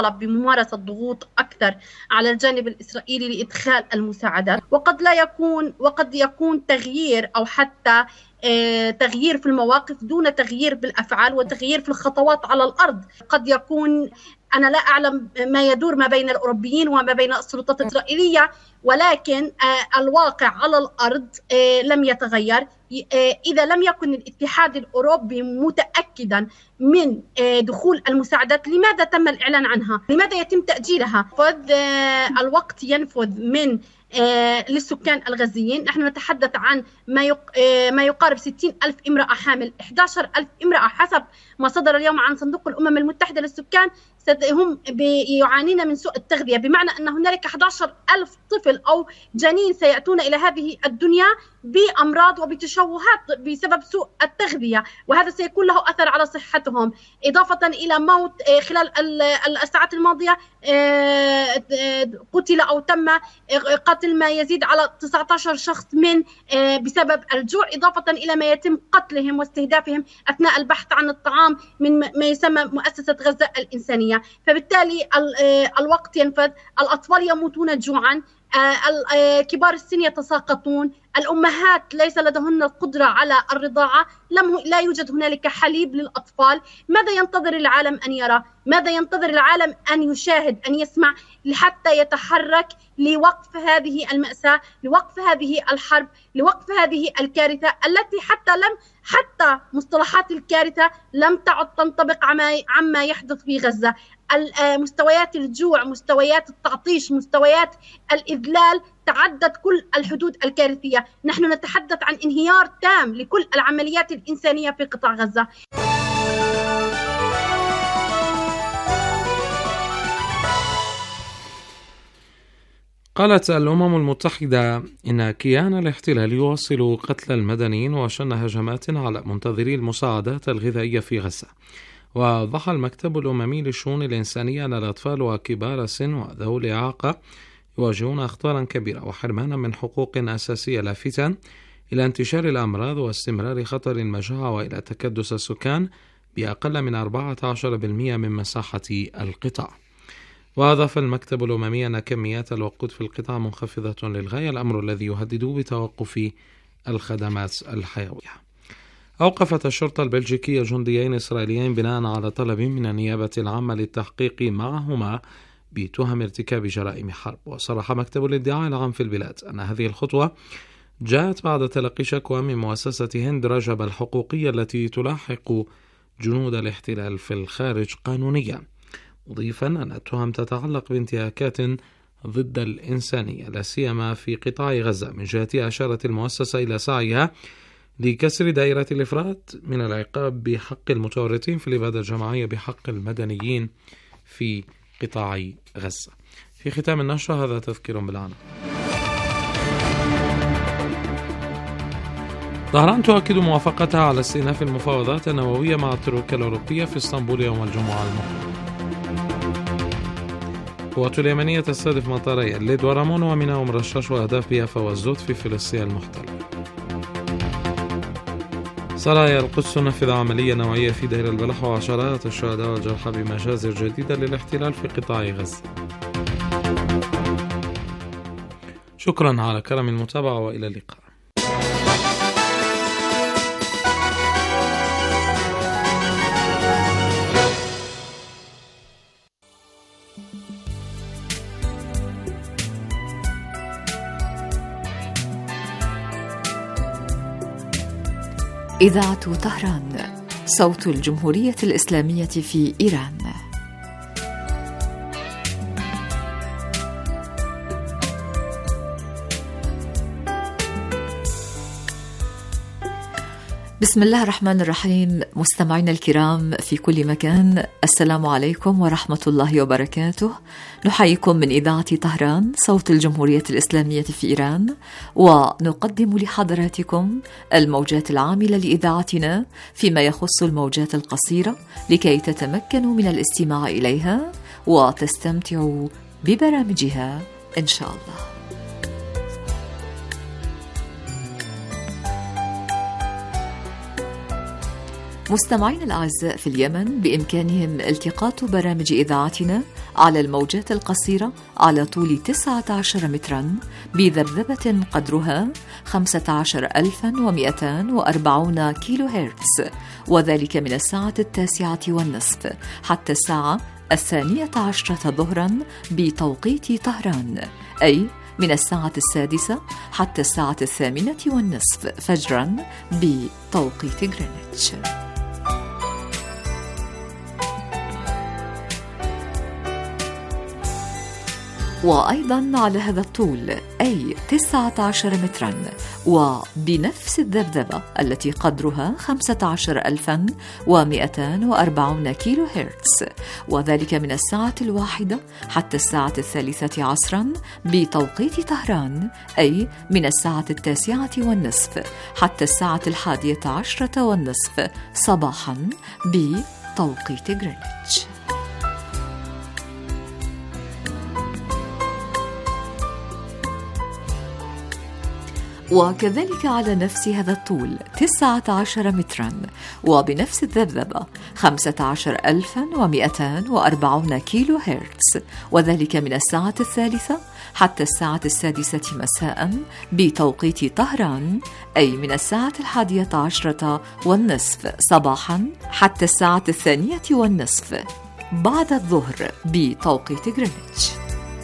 بممارسة ضغوط أكثر على الجانب الإسرائيلي لإدخال المساعدات، وقد يكون تغيير أو حتى تغيير في المواقف دون تغيير بالأفعال وتغيير في الخطوات على الأرض. قد يكون أنا لا أعلم ما يدور ما بين الأوروبيين وما بين السلطات الإسرائيلية، ولكن الواقع على الأرض لم يتغير. إذا لم يكن الاتحاد الأوروبي متأكدا من دخول المساعدات، لماذا تم الإعلان عنها؟ لماذا يتم تأجيلها؟ الوقت ينفذ من للسكان الغزيين. نحن نتحدث عن ما يقارب 60,000 امرأة حامل، 11,000 امرأة حسب ما صدر اليوم عن صندوق الأمم المتحدة للسكان هم يعانين من سوء التغذية، بمعنى أن هنالك 11,000 طفل أو جنين سيأتون إلى هذه الدنيا بأمراض وبتشوهات بسبب سوء التغذية، وهذا سيكون له أثر على صحتهم، إضافة إلى موت. خلال الساعات الماضية قتل أو تم قتل ما يزيد على 19 شخص بسبب الجوع، إضافة إلى ما يتم قتلهم واستهدافهم أثناء البحث عن الطعام من ما يسمى مؤسسة غزة الإنسانية. فبالتالي الوقت ينفذ، الأطفال يموتون جوعا، كبار السن يتساقطون، الأمهات ليس لديهن القدرة على الرضاعة، لا يوجد هنالك حليب للأطفال. ماذا ينتظر العالم أن يرى؟ ماذا ينتظر العالم أن يشاهد، أن يسمع، لحتى يتحرك لوقف هذه المأساة، لوقف هذه الحرب، لوقف هذه الكارثة التي حتى مصطلحات الكارثة لم تعد تنطبق عما يحدث في غزة. مستويات الجوع، مستويات التعطيش، مستويات الإذلال تعدت كل الحدود الكارثية. نحن نتحدث عن انهيار تام لكل العمليات الإنسانية في قطاع غزة. قالت الأمم المتحدة إن كيان الاحتلال يواصل قتل المدنيين وشن هجمات على منتظري المساعدات الغذائية في غزة. ووضح المكتب الأممي للشؤون الإنسانية أن الأطفال وكبار السن وذوي الإعاقة يواجهون أخطارا كبيرة وحرمانا من حقوق أساسية، لافتا إلى انتشار الأمراض واستمرار خطر المجاعة وإلى تكدس السكان بأقل من 14% من مساحة القطاع. وأضاف المكتب الأممي أن كميات الوقود في القطاع منخفضة للغاية، الأمر الذي يهدد بتوقف الخدمات الحيوية. أوقفت الشرطة البلجيكية جنديين إسرائيليين بناء على طلب من النيابة العامة للتحقيق معهما بتهم ارتكاب جرائم حرب. وصرح مكتب الادعاء العام في البلاد أن هذه الخطوة جاءت بعد تلقي شكوى من مؤسسة هند رجب الحقوقية التي تلاحق جنود الاحتلال في الخارج قانونيا، مضيفا أن التهم تتعلق بانتهاكات ضد الإنسانية لا سيما في قطاع غزة. من جهتها أشارت المؤسسة إلى سعيها لكسر دائرة الإفراط من العقاب بحق المتورطين في الإبادة الجماعية بحق المدنيين في قطاع غزة. في ختام النشرة هذا تذكير بالعناوين. طهران تؤكد موافقتها على استئناف المفاوضات النووية مع الترويكا الأوروبية في اسطنبول يوم الجمعة المقبل. القوات اليمنية تستهدف مطاري الليد ورامون ومنى ومرشش وأهداف بيافا والزود في فلسطين المحتلة. سرايا القدس تنفذ عملية نوعية في دير البلح وعشرات الشهداء والجرحى بمجازر جديدة للاحتلال في قطاع غزة. شكرا على كرم المتابعة وإلى اللقاء. إذاعة طهران، صوت الجمهورية الإسلامية في إيران. بسم الله الرحمن الرحيم. مستمعينا الكرام في كل مكان، السلام عليكم ورحمة الله وبركاته. نحييكم من إذاعة طهران، صوت الجمهورية الإسلامية في إيران، ونقدم لحضراتكم الموجات العاملة لإذاعتنا فيما يخص الموجات القصيرة لكي تتمكنوا من الاستماع إليها وتستمتعوا ببرامجها إن شاء الله. مستمعين الأعزاء في اليمن بإمكانهم التقاط برامج إذاعتنا على الموجات القصيرة على طول 19 مترا بذبذبة قدرها 15240 كيلو هرتز، وذلك من الساعة 9:30 حتى الساعة 12 ظهرا بتوقيت طهران، أي من الساعة 6 حتى الساعة 8:30 فجرا بتوقيت غرينتش. وأيضا على هذا الطول أي 19 مترا وبنفس الذبذبة التي قدرها 15240 كيلو هرتز، وذلك من الساعة 1 حتى الساعة 3 عصرا بتوقيت طهران، أي من الساعة 9:30 حتى الساعة 11:30 صباحا بتوقيت غرينتش. وكذلك على نفس هذا الطول 19 مترا وبنفس الذبذبة 15240 كيلو هرتز، وذلك من الساعة 3 حتى الساعة 6 مساء بتوقيت طهران، أي من الساعة 11:30 صباحا حتى الساعة 2:30 بعد الظهر بتوقيت غرينتش.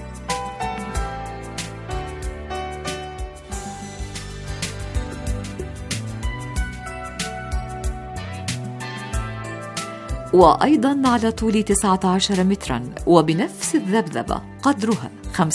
وأيضا على طول 19 مترا وبنفس الذبذبة قدرها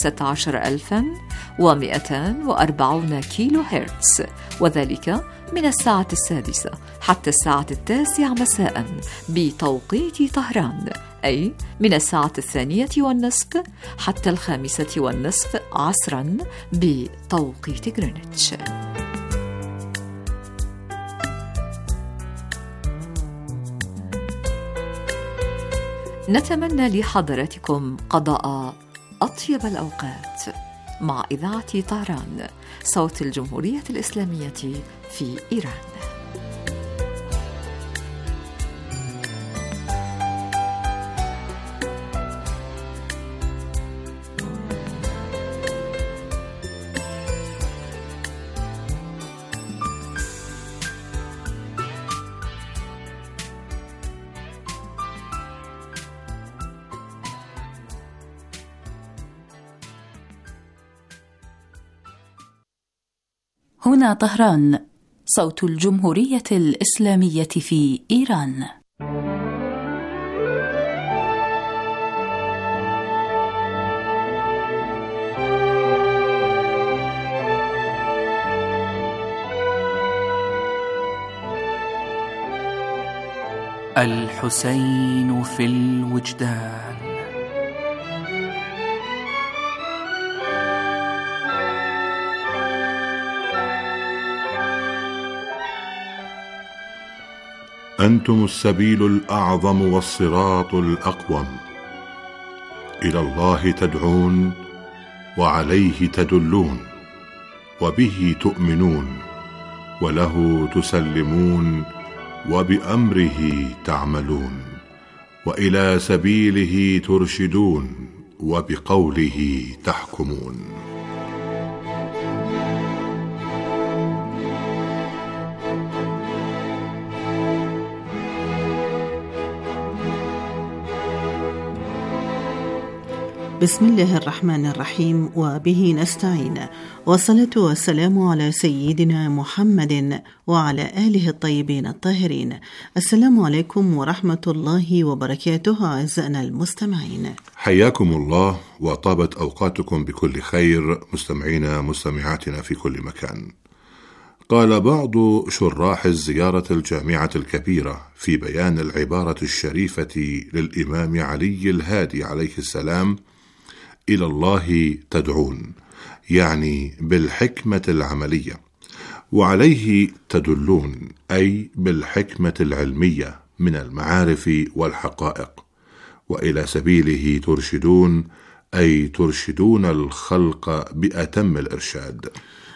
15240 كيلو هرتز، وذلك من الساعة 6 حتى الساعة 9 مساء بتوقيت طهران، أي من الساعة 2:30 حتى 5:30 عصرا بتوقيت غرينتش. نتمنى لحضراتكم قضاء أطيب الأوقات مع إذاعة طهران صوت الجمهورية الإسلامية في إيران. هنا طهران صوت الجمهورية الإسلامية في إيران. الحسين في الوجدان. أنتم السبيل الأعظم والصراط الأقوم، إلى الله تدعون وعليه تدلون وبه تؤمنون وله تسلمون وبأمره تعملون، وإلى سبيله ترشدون وبقوله تحكمون. بسم الله الرحمن الرحيم، وبه نستعين، والصلاة والسلام على سيدنا محمد وعلى آله الطيبين الطاهرين. السلام عليكم ورحمة الله وبركاته. أعزائنا المستمعين، حياكم الله وطابت أوقاتكم بكل خير مستمعينا مستمعاتنا في كل مكان. قال بعض شراح الزيارة الجامعة الكبيرة في بيان العبارة الشريفة للإمام علي الهادي عليه السلام: إلى الله تدعون، يعني بالحكمة العملية، وعليه تدلون، أي بالحكمة العلمية من المعارف والحقائق، وإلى سبيله ترشدون، أي ترشدون الخلق بأتم الإرشاد.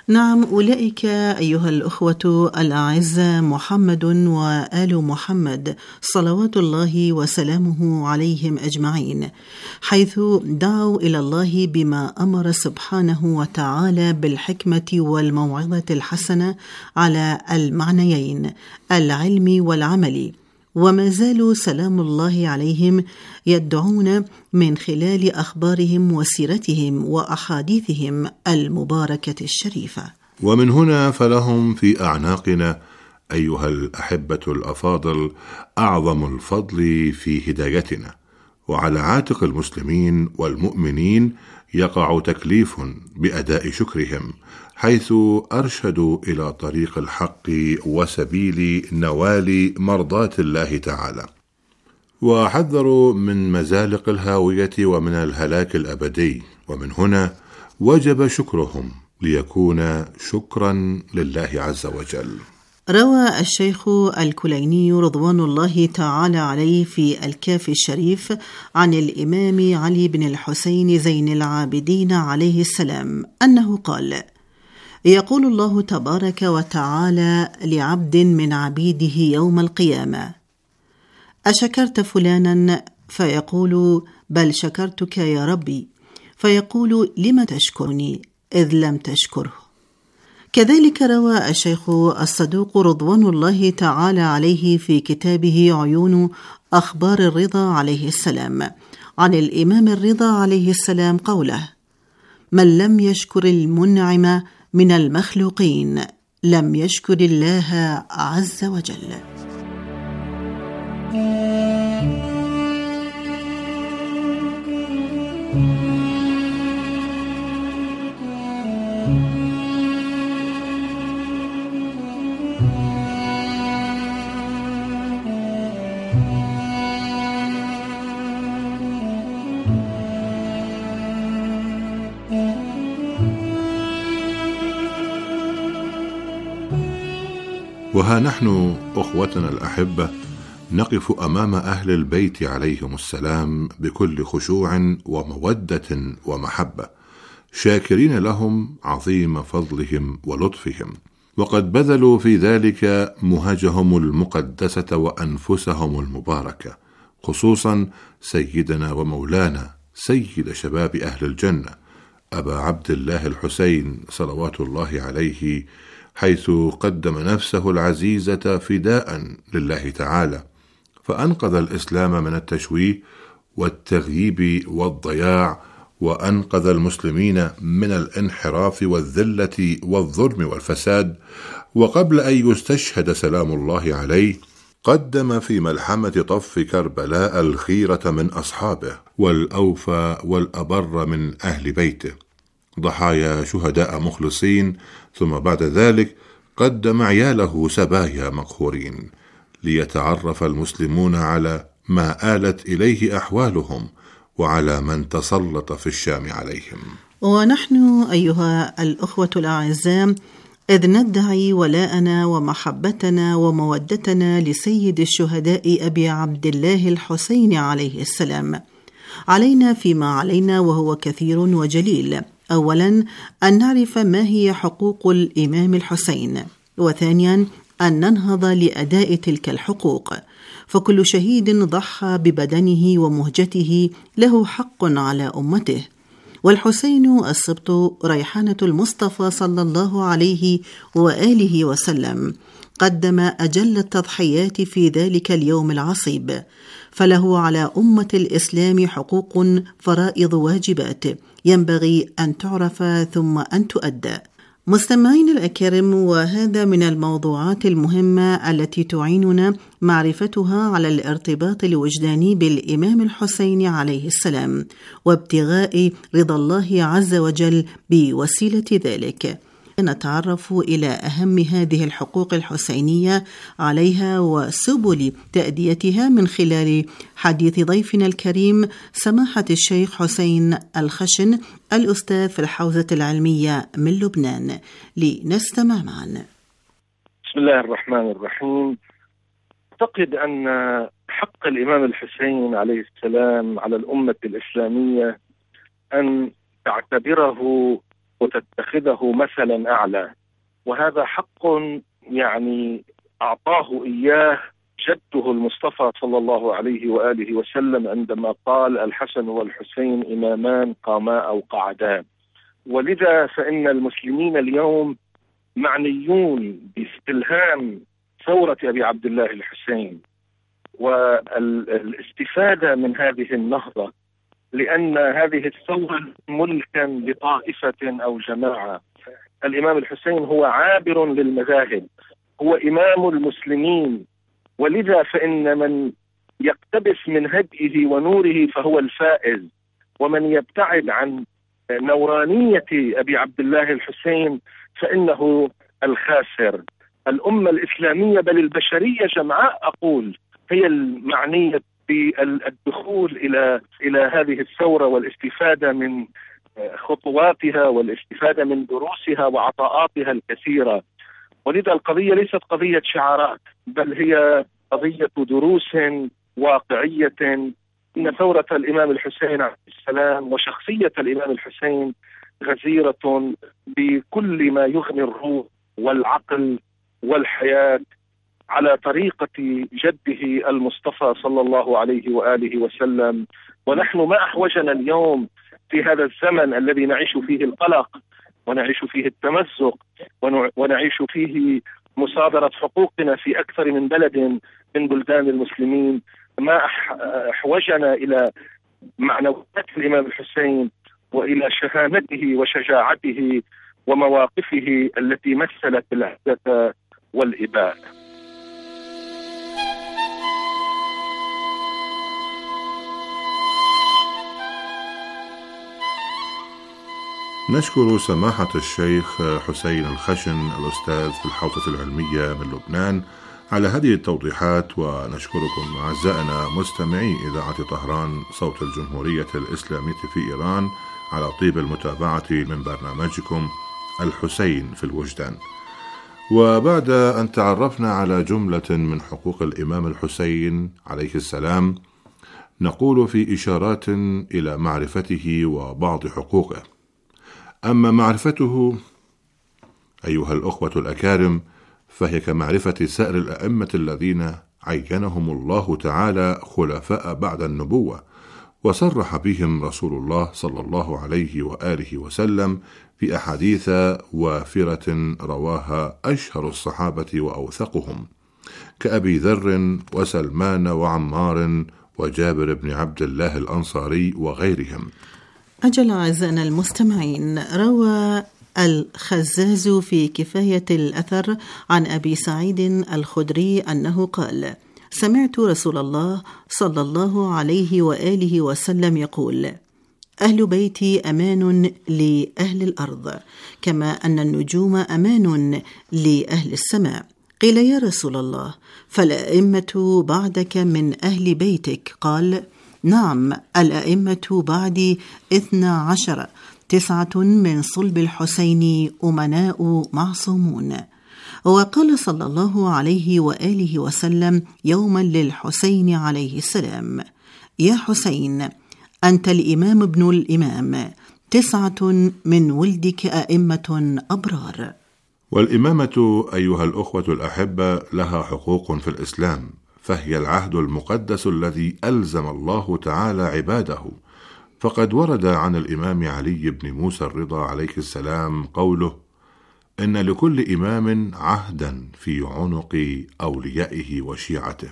نعم، أولئك أيها الأخوة الأعزاء محمد وآل محمد صلوات الله وسلامه عليهم أجمعين، حيث دعوا إلى الله بما أمر سبحانه وتعالى بالحكمة والموعظة الحسنة على المعنيين العلم والعمل، وما زالوا سلام الله عليهم يدعون من خلال أخبارهم وسيرتهم وأحاديثهم المباركة الشريفة. ومن هنا فلهم في أعناقنا أيها الأحبة الأفاضل أعظم الفضل في هدايتنا، وعلى عاتق المسلمين والمؤمنين يقع تكليف بأداء شكرهم، حيث أرشدوا إلى طريق الحق وسبيل نوال مرضاة الله تعالى، وحذروا من مزالق الهاوية ومن الهلاك الأبدي، ومن هنا وجب شكرهم ليكون شكرا لله عز وجل. روى الشيخ الكليني رضوان الله تعالى عليه في الكافي الشريف عن الإمام علي بن الحسين زين العابدين عليه السلام أنه قال: يقول الله تبارك وتعالى لعبد من عبيده يوم القيامة: أشكرت فلانا؟ فيقول: بل شكرتك يا ربي. فيقول: لم تشكرني إذ لم تشكره. كذلك روى الشيخ الصدوق رضوان الله تعالى عليه في كتابه عيون أخبار الرضا عليه السلام عن الإمام الرضا عليه السلام قوله: من لم يشكر المنعم من المخلوقين لم يشكر الله عز وجل. وها نحن أخوتنا الأحبة نقف أمام أهل البيت عليهم السلام بكل خشوع ومودة ومحبة، شاكرين لهم عظيم فضلهم ولطفهم، وقد بذلوا في ذلك مهجهم المقدسة وأنفسهم المباركة، خصوصا سيدنا ومولانا سيد شباب أهل الجنة أبا عبد الله الحسين صلوات الله عليه، حيث قدم نفسه العزيزة فداء لله تعالى، فأنقذ الإسلام من التشويه والتغييب والضياع، وأنقذ المسلمين من الانحراف والذلة والظلم والفساد. وقبل أن يستشهد سلام الله عليه قدم في ملحمة طف كربلاء الخيرة من أصحابه والأوفى والأبر من أهل بيته، ضحايا شهداء مخلصين، ثم بعد ذلك قدم عياله سبايا مقهورين، ليتعرف المسلمون على ما آلت إليه أحوالهم وعلى من تسلط في الشام عليهم. ونحن أيها الأخوة الأعزاء إذ ندعي ولاءنا ومحبتنا ومودتنا لسيد الشهداء أبي عبد الله الحسين عليه السلام، علينا فيما علينا وهو كثير وجليل: أولا أن نعرف ما هي حقوق الإمام الحسين، وثانيا أن ننهض لأداء تلك الحقوق، فكل شهيد ضحى ببدنه ومهجته له حق على أمته، والحسين السبط ريحانة المصطفى صلى الله عليه وآله وسلم قدم أجل التضحيات في ذلك اليوم العصيب، فله على أمة الإسلام حقوق، فرائض، واجبات ينبغي أن تعرف ثم أن تؤدى. مستمعين الأكارم، وهذا من الموضوعات المهمة التي تعيننا معرفتها على الارتباط الوجداني بالإمام الحسين عليه السلام وابتغاء رضا الله عز وجل بوسيلة ذلك. نتعرف إلى أهم هذه الحقوق الحسينية عليها وسبل تأديتها من خلال حديث ضيفنا الكريم سماحة الشيخ حسين الخشن، الأستاذ في الحوزة العلمية من لبنان. لنستمع معا. بسم الله الرحمن الرحيم. أعتقد أن حق الإمام الحسين عليه السلام على الأمة الإسلامية أن تعتبره وتتخذه مثلا أعلى، وهذا حق يعني أعطاه إياه جده المصطفى صلى الله عليه وآله وسلم عندما قال: الحسن والحسين إمامان قاما أو قعدان. ولذا فإن المسلمين اليوم معنيون باستلهام ثورة أبي عبد الله الحسين والاستفادة من هذه النهضة، لأن هذه الثورة ملكا لطائفة أو جماعة. الإمام الحسين هو عابر للمذاهب، هو إمام المسلمين، ولذا فإن من يقتبس من هديه ونوره فهو الفائز، ومن يبتعد عن نورانية أبي عبد الله الحسين فإنه الخاسر. الأمة الإسلامية بل البشرية جمعاء أقول هي المعنية بالدخول إلى هذه الثورة والاستفادة من خطواتها والاستفادة من دروسها وعطاءاتها الكثيرة. ولذا القضية ليست قضية شعارات، بل هي قضية دروس واقعية. إن ثورة الإمام الحسين عليه السلام وشخصية الإمام الحسين غزيرة بكل ما يغني الروح والعقل والحياة على طريقة جده المصطفى صلى الله عليه وآله وسلم. ونحن ما أحوجنا اليوم في هذا الزمن الذي نعيش فيه القلق ونعيش فيه التمزق ونعيش فيه مصادرة حقوقنا في أكثر من بلد من بلدان المسلمين، ما أحوجنا إلى معنويات الإمام الحسين وإلى شهامته وشجاعته ومواقفه التي مثلت العزة والإباء. نشكر سماحة الشيخ حسين الخشن الأستاذ في الحوزة العلمية من لبنان على هذه التوضيحات، ونشكركم أعزائنا مستمعي إذاعة طهران صوت الجمهورية الإسلامية في إيران على طيب المتابعة من برنامجكم الحسين في الوجدان. وبعد أن تعرفنا على جملة من حقوق الإمام الحسين عليه السلام، نقول في إشارات إلى معرفته وبعض حقوقه. أما معرفته أيها الأخوة الأكارم فهي كمعرفة سائر الأئمة الذين عينهم الله تعالى خلفاء بعد النبوة، وصرح بهم رسول الله صلى الله عليه وآله وسلم في أحاديث وافرة رواها أشهر الصحابة وأوثقهم كأبي ذر وسلمان وعمار وجابر بن عبد الله الأنصاري وغيرهم. أجل أعزائنا المستمعين، روى الخزاز في كفاية الأثر عن أبي سعيد الخدري أنه قال: سمعت رسول الله صلى الله عليه وآله وسلم يقول: أهل بيتي أمان لأهل الأرض كما أن النجوم أمان لأهل السماء. قيل: يا رسول الله، فالأئمة بعدك من أهل بيتك؟ قال: نعم، الأئمة بعدي 12، 9 من صلب الحسين أمناء معصومون. وقال صلى الله عليه وآله وسلم يوما للحسين عليه السلام: يا حسين، أنت الإمام ابن الإمام، 9 من ولدك أئمة أبرار. والإمامة أيها الأخوة الأحبة لها حقوق في الإسلام، فهي العهد المقدس الذي ألزم الله تعالى عباده. فقد ورد عن الإمام علي بن موسى الرضا عليه السلام قوله: إن لكل إمام عهدا في عنق أوليائه وشيعته.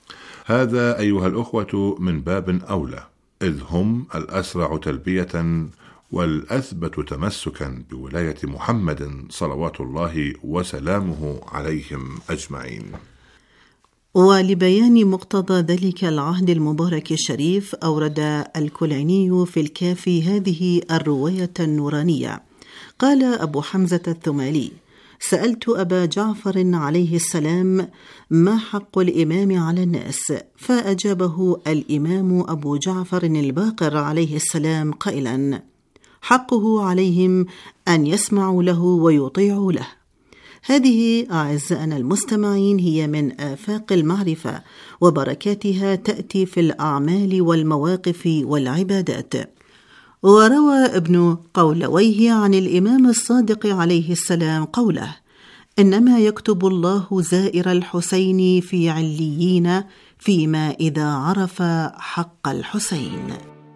هذا أيها الأخوة من باب أولى، إذ هم الأسرع تلبية والأثبت تمسكا بولاية محمد صلوات الله وسلامه عليهم أجمعين. ولبيان مقتضى ذلك العهد المبارك الشريف، أورد الكليني في الكافي هذه الرواية النورانية. قال أبو حمزة الثمالي: سألت أبا جعفر عليه السلام: ما حق الإمام على الناس؟ فأجابه الإمام أبو جعفر الباقر عليه السلام قائلا: حقه عليهم أن يسمعوا له ويطيعوا له. هذه أعزائنا المستمعين هي من آفاق المعرفة، وبركاتها تأتي في الأعمال والمواقف والعبادات. وروى ابن قولويه عن الإمام الصادق عليه السلام قوله: إنما يكتب الله زائر الحسين في عليين فيما إذا عرف حق الحسين.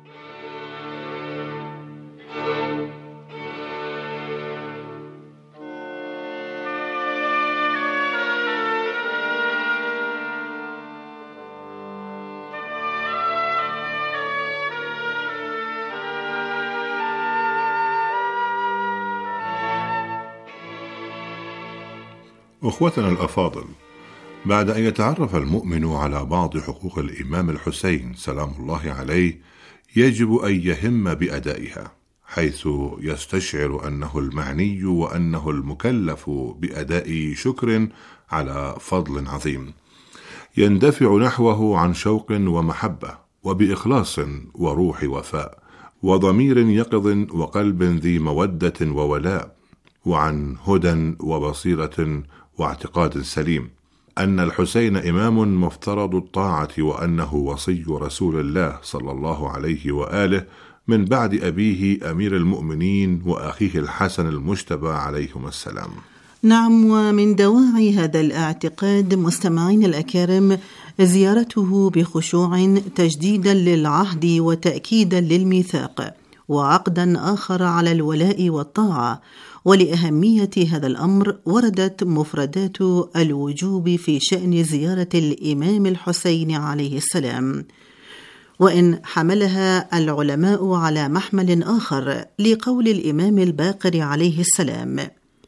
أخوتنا الأفاضل، بعد أن يتعرف المؤمن على بعض حقوق الإمام الحسين سلام الله عليه، يجب أن يهم بأدائها، حيث يستشعر أنه المعني وأنه المكلف بأداء شكر على فضل عظيم، يندفع نحوه عن شوق ومحبة وبإخلاص وروح وفاء وضمير يقظ وقلب ذي مودة وولاء، وعن هدى وبصيرة واعتقاد سليم، أن الحسين إمام مفترض الطاعة، وأنه وصي رسول الله صلى الله عليه وآله من بعد أبيه أمير المؤمنين وأخيه الحسن المجتبى عليهم السلام. نعم، ومن دواعي هذا الاعتقاد مستمعين الأكارم زيارته بخشوع تجديدا للعهد وتأكيدا للميثاق، وعقدا آخر على الولاء والطاعة. ولأهمية هذا الأمر وردت مفردات الوجوب في شأن زيارة الإمام الحسين عليه السلام، وإن حملها العلماء على محمل آخر لقول الإمام الباقر عليه السلام: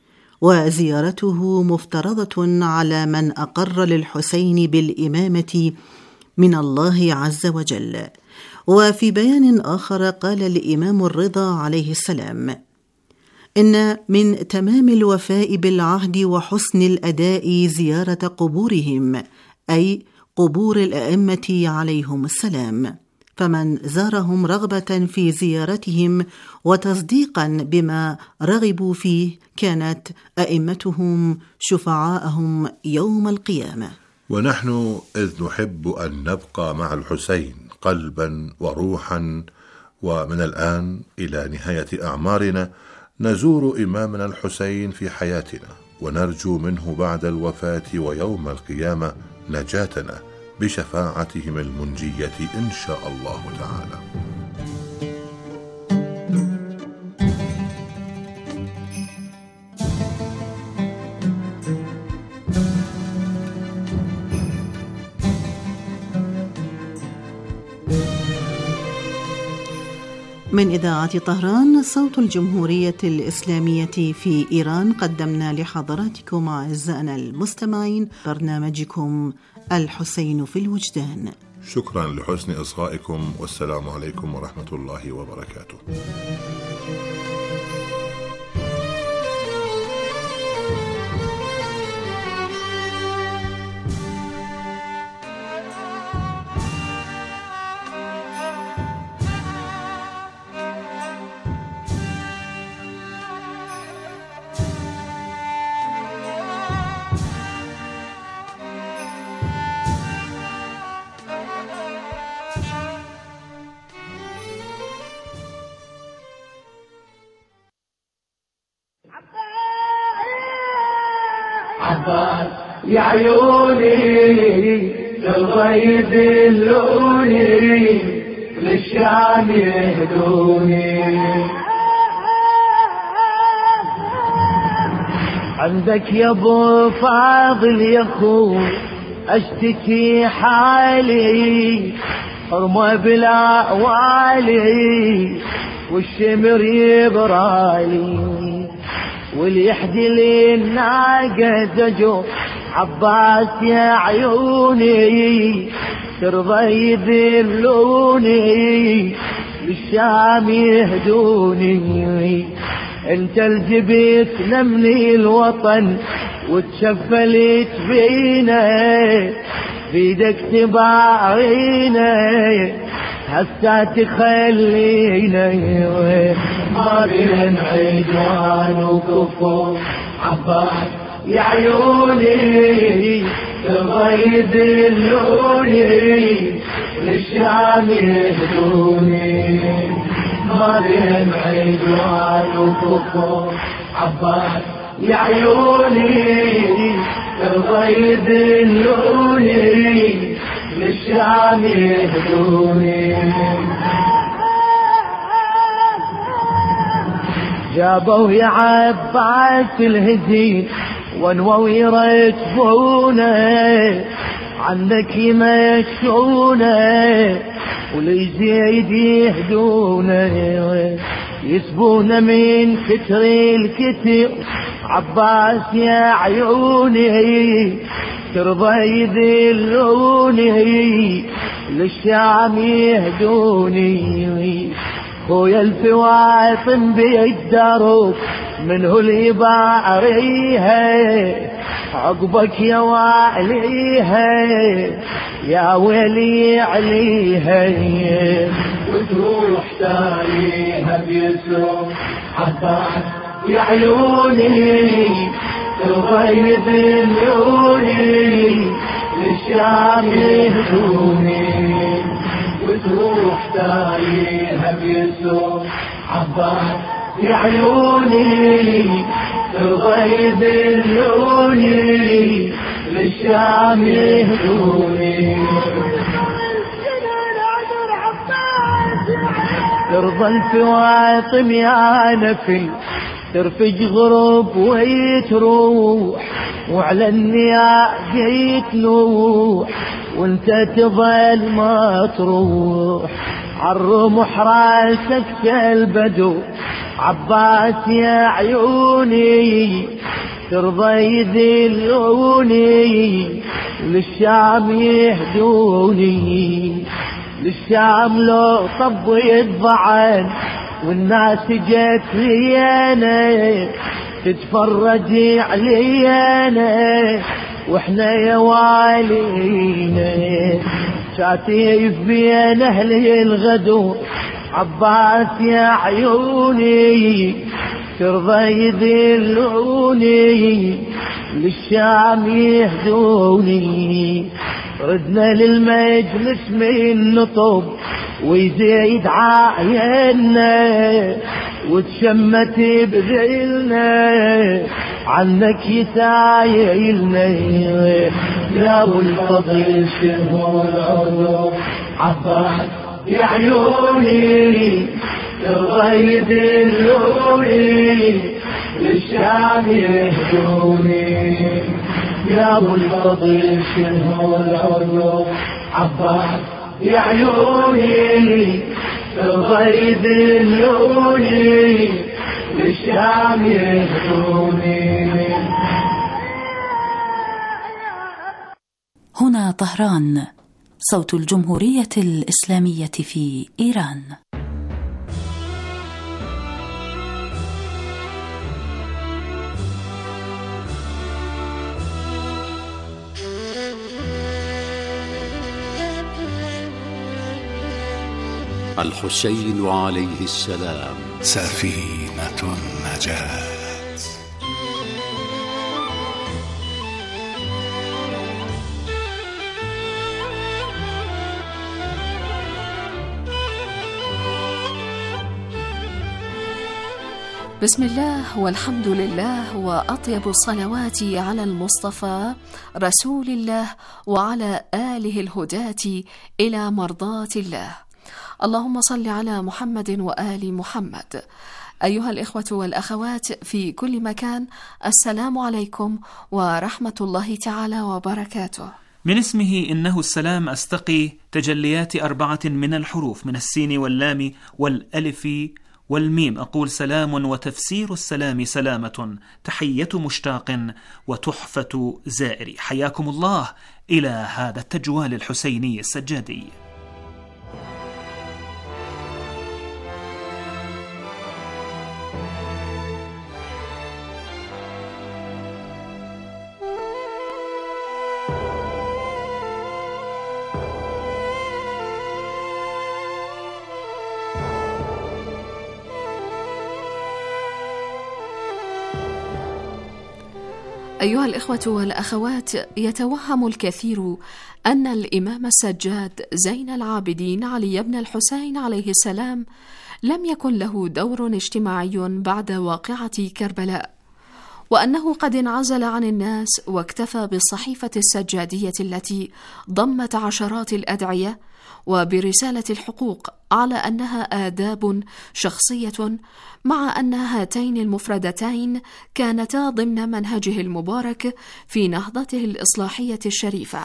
وزيارته مفترضة على من أقر للحسين بالإمامة من الله عز وجل. وفي بيان آخر قال الإمام الرضا عليه السلام: إن من تمام الوفاء بالعهد وحسن الأداء زيارة قبورهم، أي قبور الأئمة عليهم السلام، فمن زارهم رغبة في زيارتهم وتصديقا بما رغبوا فيه كانت أئمتهم شفعاءهم يوم القيامة. ونحن إذ نحب أن نبقى مع الحسين قلبا وروحا، ومن الآن إلى نهاية أعمارنا نزور إمامنا الحسين في حياتنا، ونرجو منه بعد الوفاة ويوم القيامة نجاتنا بشفاعتهم المنجية إن شاء الله تعالى. من إذاعة طهران صوت الجمهورية الإسلامية في إيران، قدمنا لحضراتكم أعزائنا المستمعين برنامجكم الحسين في الوجدان. شكرا لحسن إصغائكم، والسلام عليكم ورحمة الله وبركاته. عباس يا عيوني تبغى يدلوني للشام يهدوني، عندك يا ابو فاضل يا اخو اشتكي حالي، حرمه بلا والي والشمر يبرالي، واللي يحدي لي الناقة زجو عباس يا عيوني ترضى يذلوني للشام يهدوني، انت الجبت نمني الوطن وتشفلت فينا بيدك تباعينا هسا تخلينا ما بين عدوان وكفور. عباس يا عيوني تبغى يذلوني للشام يهدوني، مريم عدوان وكفور عباس يا عيوني ترضى يدلوني للشام يهدوني جابوا يا عباس الهزيل ونووا يركبونه عنك يمشونه وليزيد يهدونه يسبون من كتر الكتر عباس يا عيوني ترضى يذلوني للشام يهدوني خويا الفواطم بالدروب منه اللي باريها عقبك يا واليها يا ويلي عليها وتروح تاليها بيسوع عباس يا عيوني ترضى يذلوني للشام يهدوني وتروح تاليها بيسوع عباس يا عيوني ترضى يذلوني للشام يهدوني ترضى الفواطم يا نفل ترفج غرب ويتروح وعلى النياق يتلوح وانت تظل ما تروح عالرمح راسك كالبدو عباس يا عيوني ترضى يذلوني للشام يهدوني للشام لو طب يضعن والناس جت لي انا تتفرج علينا واحنا يا والينا شاتيف بين اهل الغدو عباس يا عيوني ترضى يذلوني للشام يهدوني ردنا للمجلس من نطب ويزيد عاينا وتشمت بذلنا عنك يسايلنا يا ابو الفضل شهور العروق عباس يا عيوني ترضى يذلوني للشام يهدوني يا ابو الفضل شهور العروق عباس يا عيوني ترضى يذلوني للشام يهدوني. هنا طهران، صوت الجمهورية الإسلامية في إيران. الحسين عليه السلام سفينة النجاة. بسم الله والحمد لله وأطيب الصلوات على المصطفى رسول الله وعلى آله الهداة إلى مرضاة الله. اللهم صل على محمد وآل محمد. أيها الإخوة والأخوات في كل مكان، السلام عليكم ورحمة الله تعالى وبركاته. من اسمه إنه السلام أستقي تجليات 4 من الحروف من السين واللام والألف والميم. أقول سلام، وتفسير السلام سلامة، تحية مشتاق وتحفة زائر. حياكم الله إلى هذا التجوال الحسيني السجادي. أيها الإخوة والأخوات، يتوهم الكثير أن الإمام السجاد زين العابدين علي بن الحسين عليه السلام لم يكن له دور اجتماعي بعد واقعة كربلاء، وأنه قد انعزل عن الناس واكتفى بالصحيفة السجادية التي ضمت عشرات الأدعية وبرسالة الحقوق على أنها آداب شخصية، مع أن هاتين المفردتين كانتا ضمن منهجه المبارك في نهضته الإصلاحية الشريفة.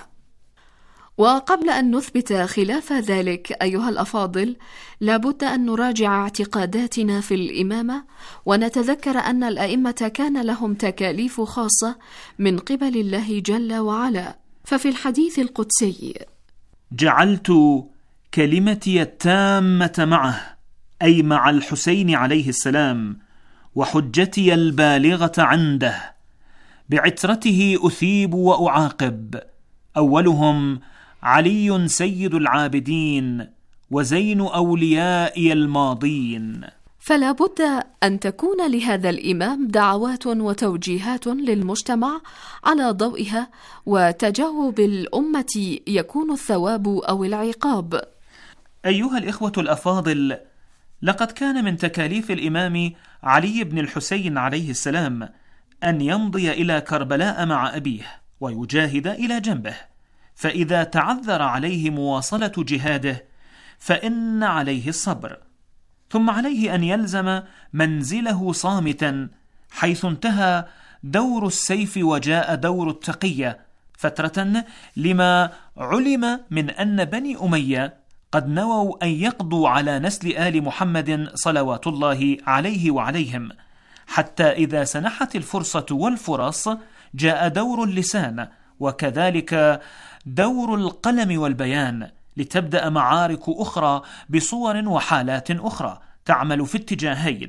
وقبل أن نثبت خلاف ذلك أيها الأفاضل، لابد أن نراجع اعتقاداتنا في الإمامة، ونتذكر أن الأئمة كان لهم تكاليف خاصة من قبل الله جل وعلا. ففي الحديث القدسي: جعلت كلمتي التامة معه، أي مع الحسين عليه السلام، وحجتي البالغة عنده، بعترته أثيب وأعاقب، أولهم علي سيد العابدين وزين أوليائي الماضين. فلا بد أن تكون لهذا الإمام دعوات وتوجيهات للمجتمع على ضوئها، وتجاوب الأمة يكون الثواب أو العقاب. أيها الإخوة الأفاضل، لقد كان من تكاليف الإمام علي بن الحسين عليه السلام أن يمضي إلى كربلاء مع أبيه ويجاهد إلى جنبه، فإذا تعذر عليه مواصلة جهاده فإن عليه الصبر، ثم عليه أن يلزم منزله صامتا، حيث انتهى دور السيف وجاء دور التقية فترة، لما علم من أن بني أمية قد نووا أن يقضوا على نسل آل محمد صلوات الله عليه وعليهم، حتى إذا سنحت الفرصة والفرص جاء دور اللسان، وكذلك دور القلم والبيان، لتبدأ معارك أخرى بصور وحالات أخرى تعمل في اتجاهين: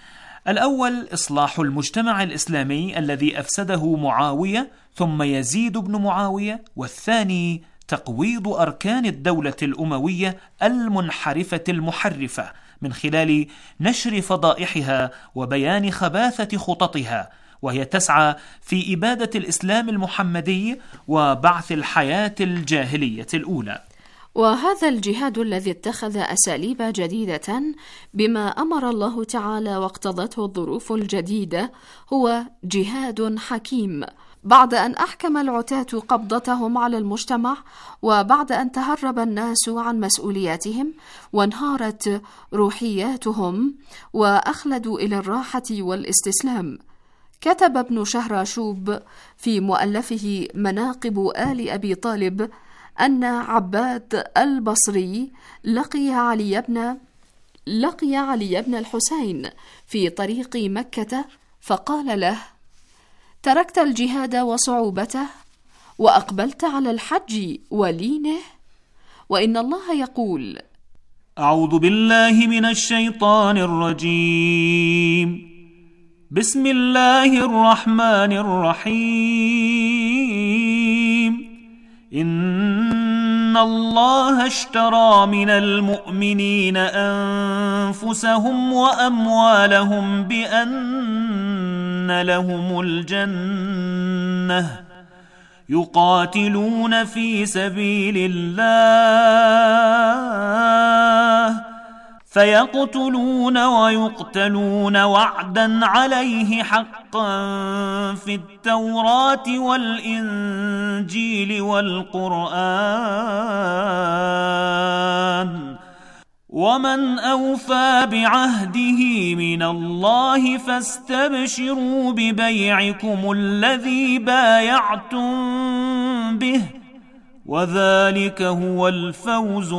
الأول إصلاح المجتمع الإسلامي الذي أفسده معاوية ثم يزيد بن معاوية، والثاني تقويض أركان الدولة الأموية المنحرفة المحرفة من خلال نشر فضائحها وبيان خباثة خططها، وهي تسعى في إبادة الإسلام المحمدي وبعث الحياة الجاهلية الأولى. وهذا الجهاد الذي اتخذ أساليب جديدة بما أمر الله تعالى واقتضته الظروف الجديدة هو جهاد حكيم. بعد أن أحكم العتاة قبضتهم على المجتمع، وبعد أن تهرب الناس عن مسؤولياتهم وانهارت روحياتهم وأخلدوا إلى الراحة والاستسلام، كتب ابن شهراشوب في مؤلفه مناقب آل أبي طالب أن عباد البصري لقي علي بن الحسين في طريق مكة، فقال له: تركت الجهاد وصعوبته وأقبلت على الحج ولينه، وإن الله يقول: أعوذ بالله من الشيطان الرجيم، بسم الله الرحمن الرحيم، إن الله اشترى من المؤمنين أنفسهم وأموالهم بأن لهم الجنة، يقاتلون في سبيل الله فيقتلون ويقتلون وعدا عليه حقا في التوراة والإنجيل والقرآن، ومن أوفى بعهده من الله فاستبشروا ببيعكم الذي بايعتم به، وذلك هو الفوز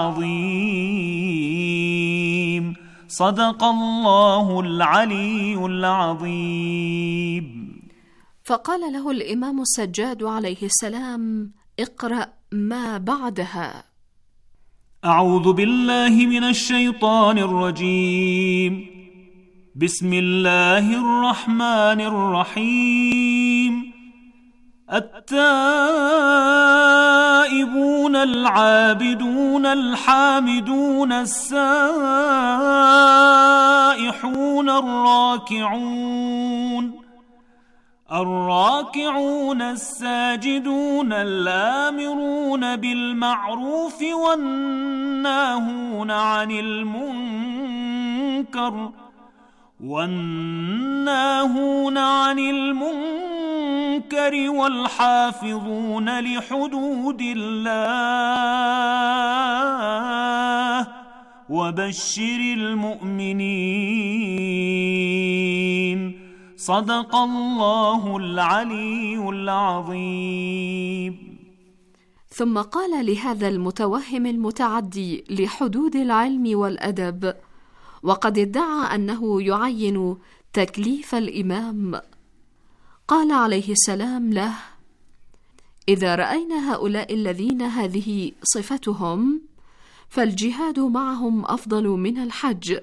العظيم. صدق الله العلي العظيم. فقال له الإمام السجاد عليه السلام: اقرأ ما بعدها. أعوذ بالله من الشيطان الرجيم، بسم الله الرحمن الرحيم، التائبون العابدون الحامدون السائحون الراكعون الساجدون الآمرون بالمعروف والناهون عن المنكر المنكر والناهون عن المنكر والحافظون لحدود الله وبشر المؤمنين. صدق الله العلي العظيم. ثم قال لهذا المتوهم المتعدي لحدود العلم والأدب، وقد ادعى أنه يعين تكليف الإمام، قال عليه السلام له: إذا رأينا هؤلاء الذين هذه صفتهم فالجهاد معهم أفضل من الحج.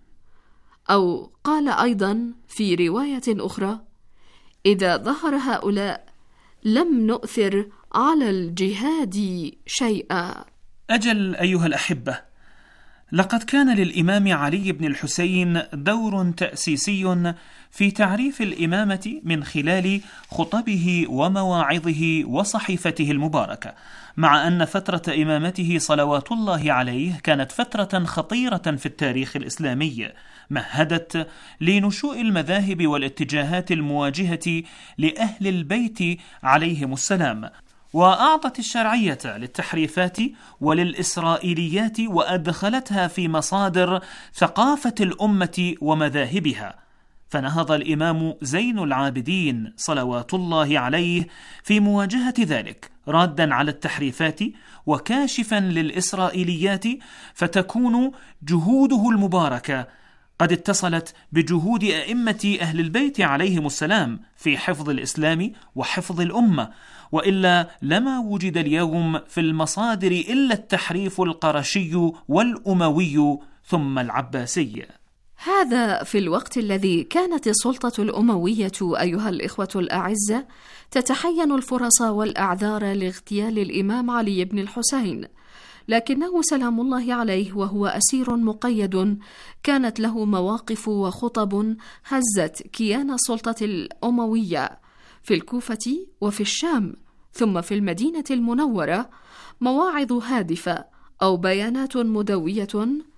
أو قال أيضا في رواية أخرى: إذا ظهر هؤلاء لم نؤثر على الجهاد شيئا. أجل أيها الأحبة، لقد كان للإمام علي بن الحسين دور تأسيسي في تعريف الإمامة من خلال خطبه ومواعظه وصحيفته المباركة، مع أن فترة إمامته صلوات الله عليه كانت فترة خطيرة في التاريخ الإسلامي، مهدت لنشوء المذاهب والاتجاهات المواجهة لأهل البيت عليهم السلام، وأعطت الشرعية للتحريفات وللإسرائيليات، وأدخلتها في مصادر ثقافة الأمة ومذاهبها. فنهض الإمام زين العابدين صلوات الله عليه في مواجهة ذلك، رادا على التحريفات وكاشفا للإسرائيليات، فتكون جهوده المباركة قد اتصلت بجهود أئمة أهل البيت عليهم السلام في حفظ الإسلام وحفظ الأمة، وإلا لما وجد اليوم في المصادر إلا التحريف القرشي والأموي ثم العباسي. هذا في الوقت الذي كانت السلطة الأموية أيها الإخوة الأعزة تتحين الفرص والأعذار لاغتيال الإمام علي بن الحسين، لكنه سلام الله عليه وهو أسير مقيد كانت له مواقف وخطب هزت كيان السلطة الأموية في الكوفة وفي الشام ثم في المدينة المنورة، مواعظ هادفة أو بيانات مدوية.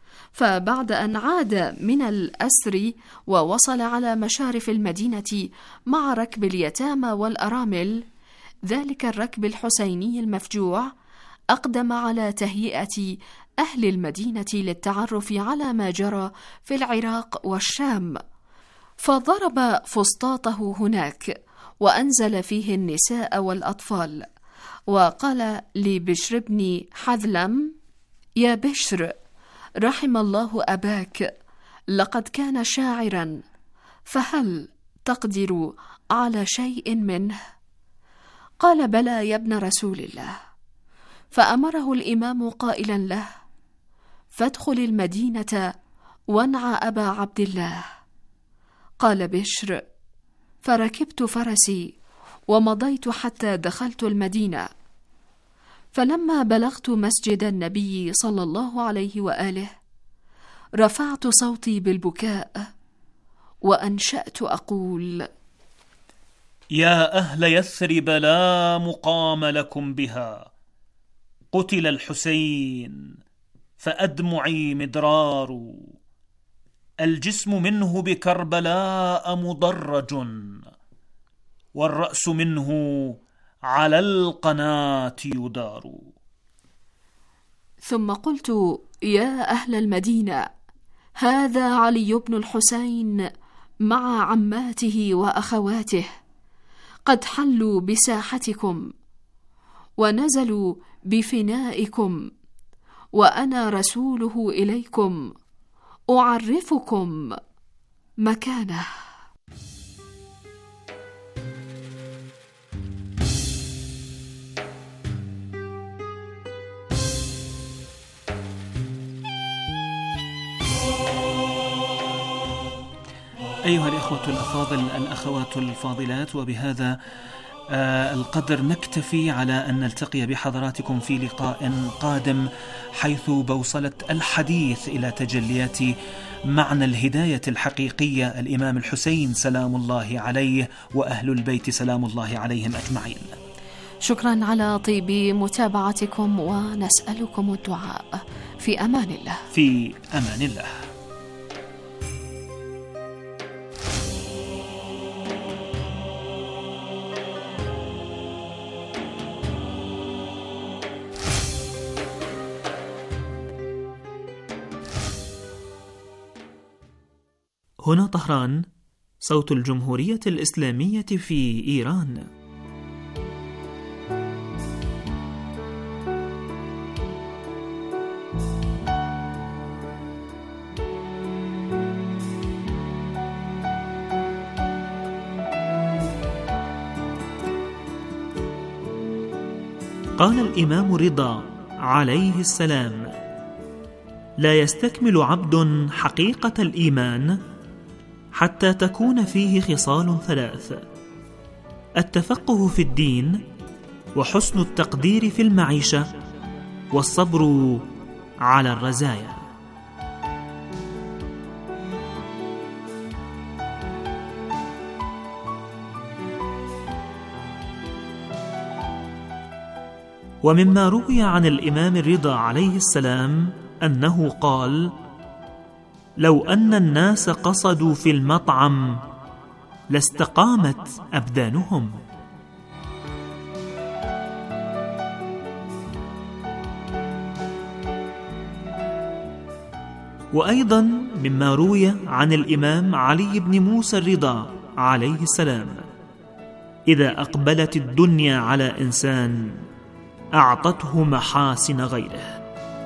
فبعد أن عاد من الأسر ووصل على مشارف المدينة مع ركب اليتامى والأرامل، ذلك الركب الحسيني المفجوع أقدم على تهيئة أهل المدينة للتعرف على ما جرى في العراق والشام، فضرب فسطاطه هناك وأنزل فيه النساء والأطفال، وقال لبشر بن حذلم: يا بشر، رحم الله أباك، لقد كان شاعرا، فهل تقدر على شيء منه؟ قال: بلى يا ابن رسول الله. فأمره الإمام قائلا له: فادخل المدينة وانعى أبا عبد الله. قال بشر: فركبت فرسي ومضيت حتى دخلت المدينة، فلما بلغت مسجد النبي صلى الله عليه وآله رفعت صوتي بالبكاء وأنشأت أقول: يا أهل يثرب لا مقام لكم بها، قتل الحسين فأدمعي مدرار، الجسم منه بكربلاء مضرج، والرأس منه على القناة يدار. ثم قلت: يا أهل المدينة، هذا علي بن الحسين مع عماته وأخواته قد حلوا بساحتكم ونزلوا بفنائكم، وأنا رسوله إليكم أعرفكم مكانه. أيها الإخوة الأفاضل، الأخوات الفاضلات، وبهذا القدر نكتفي على أن نلتقي بحضراتكم في لقاء قادم، حيث بوصلة الحديث إلى تجليات معنى الهداية الحقيقية الإمام الحسين سلام الله عليه وأهل البيت سلام الله عليهم أجمعين. شكرا على طيب متابعتكم، ونسألكم الدعاء. في أمان الله. في أمان الله. هنا طهران، صوت الجمهورية الإسلامية في إيران. قال الإمام رضا عليه السلام: لا يستكمل عبد حقيقة الإيمان حتى تكون فيه خصال ثلاث: التفقه في الدين، وحسن التقدير في المعيشة، والصبر على الرزايا. ومما روي عن الإمام الرضا عليه السلام أنه قال: لو أن الناس قصدوا في المطعم لاستقامت أبدانهم. وأيضا مما روي عن الإمام علي بن موسى الرضا عليه السلام: إذا أقبلت الدنيا على إنسان أعطته محاسن غيره.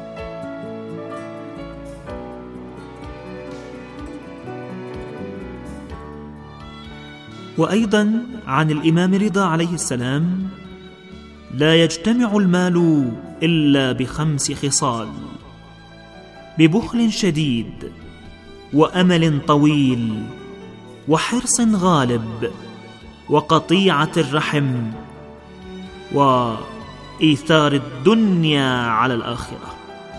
وأيضا عن الإمام رضا عليه السلام: لا يجتمع المال إلا ب5 خصال: ببخل شديد، وأمل طويل، وحرص غالب، وقطيعة الرحم، وإيثار الدنيا على الآخرة.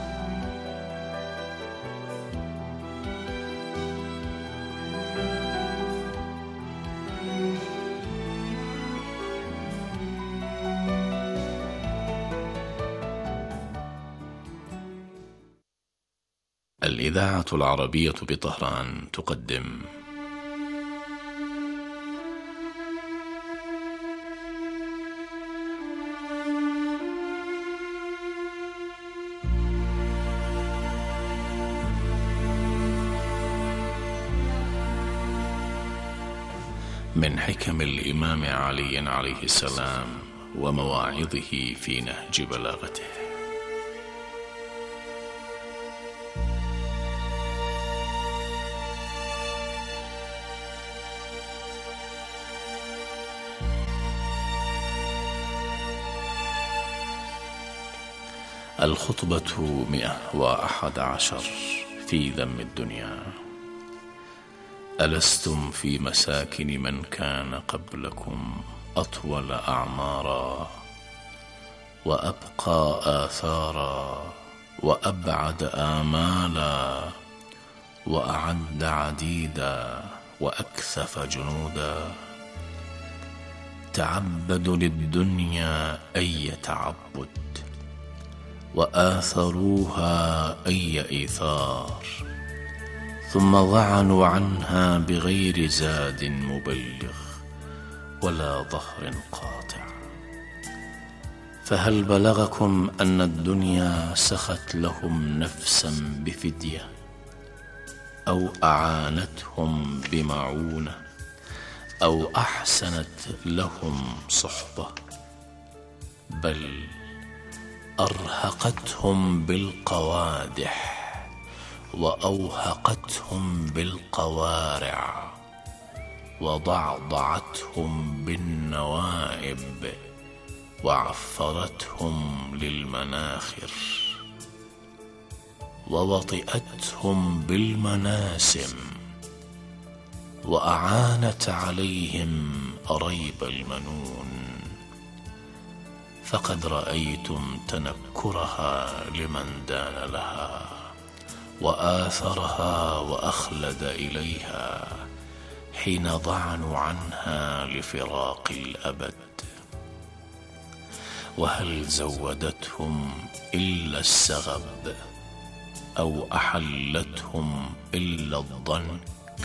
الإذاعة العربية بطهران تقدم من حكم الإمام علي عليه السلام ومواعظه في نهج بلاغته. الخطبة 111 في ذم الدنيا. ألستم في مساكن من كان قبلكم أطول أعمارا، وأبقى آثارا، وأبعد آمالا، وأعد عديدا، وأكثف جنودا؟ تعبدوا للدنيا أي تعبد، وآثروها أي إيثار، ثم ضعنوا عنها بغير زاد مبلغ ولا ظهر قاطع. فهل بلغكم أن الدنيا سخت لهم نفسا بفدية، أو أعانتهم بمعونة، أو أحسنت لهم صحبة؟ بل أرهقتهم بالقوادح، وأوهقتهم بالقوارع، وضعضعتهم بالنوائب، وعفرتهم للمناخر، ووطئتهم بالمناسم، وأعانت عليهم ريب المنون. فقد رأيتم تنكرها لمن دان لها، وآثرها وأخلد إليها، حين ضعنوا عنها لفراق الأبد. وهل زودتهم إلا السغب، أو أحلتهم إلا الضنك،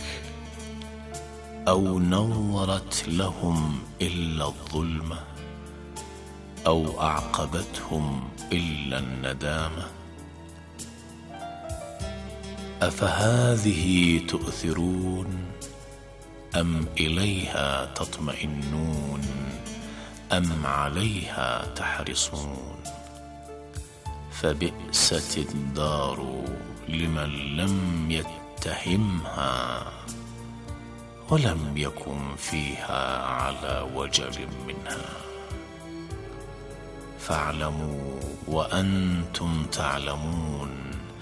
أو نورت لهم إلا الظلمة، أو أعقبتهم إلا الندامة؟ أفهذه تؤثرون أم إليها تطمئنون أم عليها تحرصون فبئست الدار لمن لم يتهمها ولم يكن فيها على وجل منها. فاعلموا وأنتم تعلمون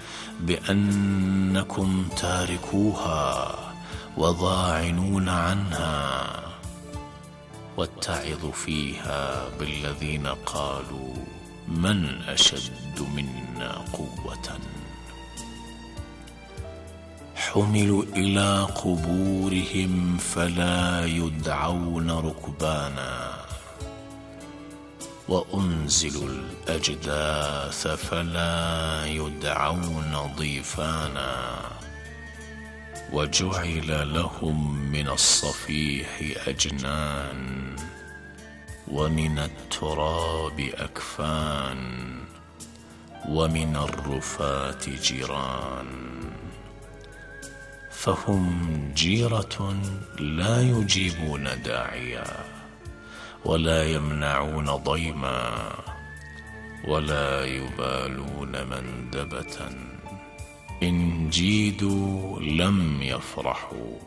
بأنكم تاركوها وضاعنون عنها، واتعظوا فيها بالذين قالوا من أشد منا قوة. حملوا إلى قبورهم فلا يدعون ركبانا، وأنزلوا الأجداث فلا يدعون ضيفانا، وجعل لهم من الصفيح أجنان ومن التراب أكفان ومن الرفات جيران، فهم جيرة لا يجيبون داعيا ولا يمنعون ضيما ولا يبالون مندبة. إن جيدوا لم يفرحوا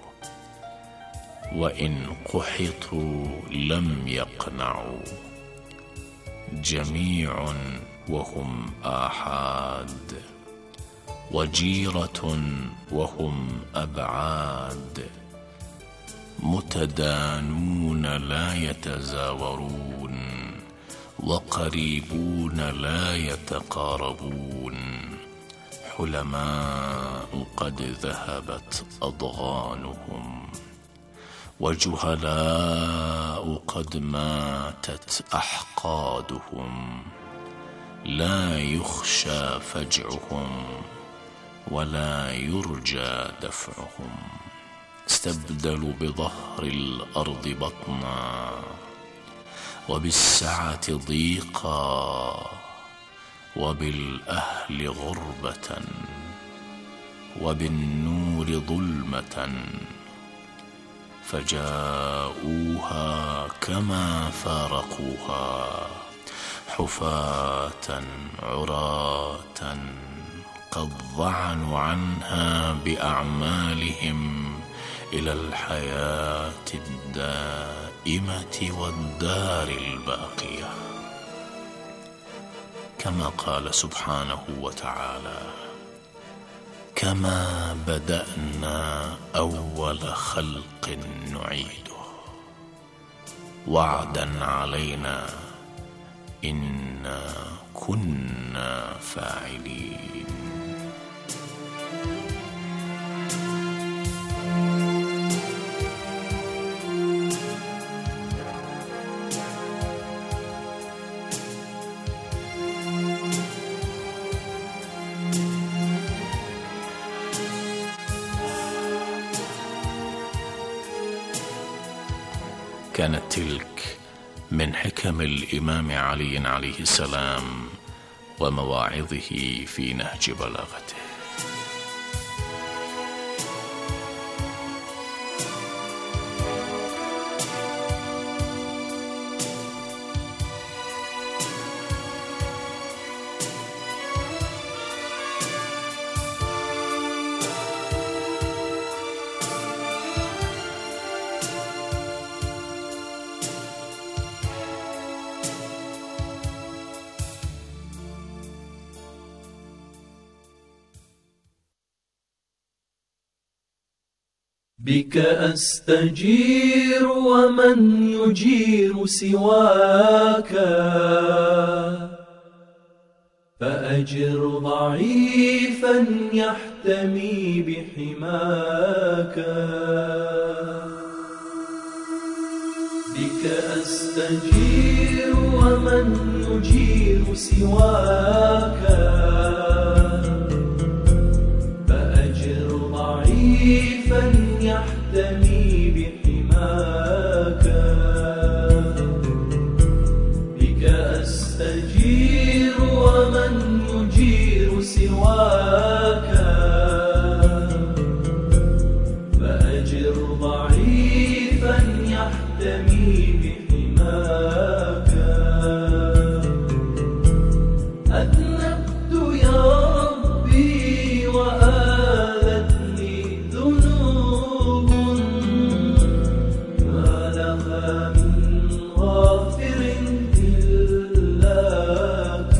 وإن قحطوا لم يقنعوا، جميع وهم آحاد، وجيرة وهم أبعاد، متدانون لا يتزاورون، وقريبون لا يتقاربون، حلماء قد ذهبت أضغانهم، وجهلاء قد ماتت أحقادهم، لا يخشى فجعهم ولا يرجى دفعهم. استبدلوا بظهر الأرض بطنا وبالسعة ضيقا وبالأهل غربة وبالنور ظلمة، فجاءوها كما فارقوها حفاة عراة، قد ضعنوا عنها بأعمالهم إلى الحياة الدائمة والدار الباقية، كما قال سبحانه وتعالى: كما بدأنا أول خلق نعيده وعدا علينا إنا كنا فاعلين. كانت تلك من حكم الإمام علي عليه السلام ومواعظه في نهج بلاغته. بك أستجير ومن يجير سواك، فأجر ضعيفا يحتمي بحماك. بك أستجير ومن يجير سواك، فأجر ضعيفا يحتمي بحماك. بك أستجير ومن يجير سواك، يحتمي بحماك. أذنبت يا ربي وآلتني ذنوب ما لها من غافر إلاك.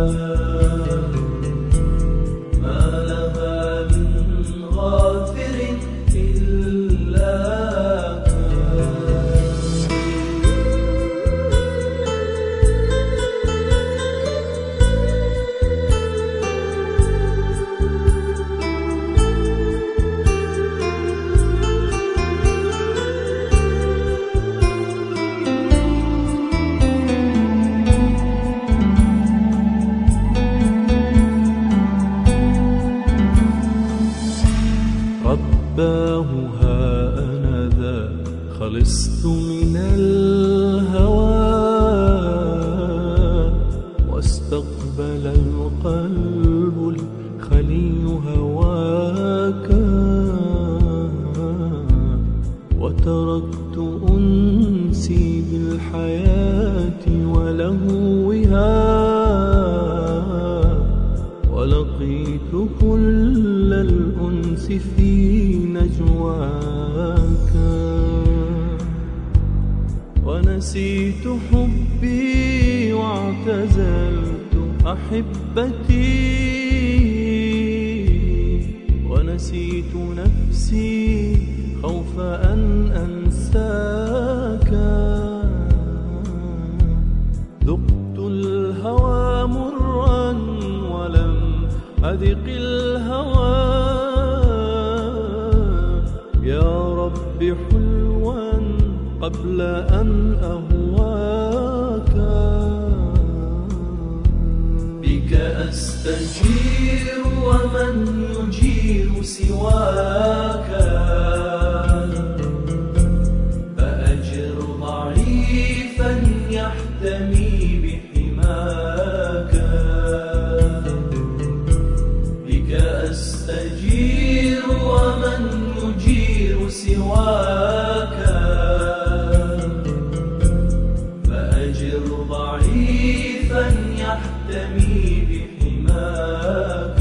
ما لها من غافر إلاك. رباه ها أنا ذا خلصت من الهوى واستقبل القلب الخلي هواك. وتركت أنسي بالحياة ولهوها ولقيت كل الأنس في نجواك. ونسيت حبي واعتزلت أحبتي ونسيت نفسي خوف أن أنساك. ذقت الهوى مرا ولم أذق الهوى يا رب حلوا قبل أن أهواك. بك أستجير ومن يجير سواك. فأجر ضعيفا يحتمي بحماك. بك أستجير ومن يجير سواك. فأجر ضعيفا يحتمي بحماك.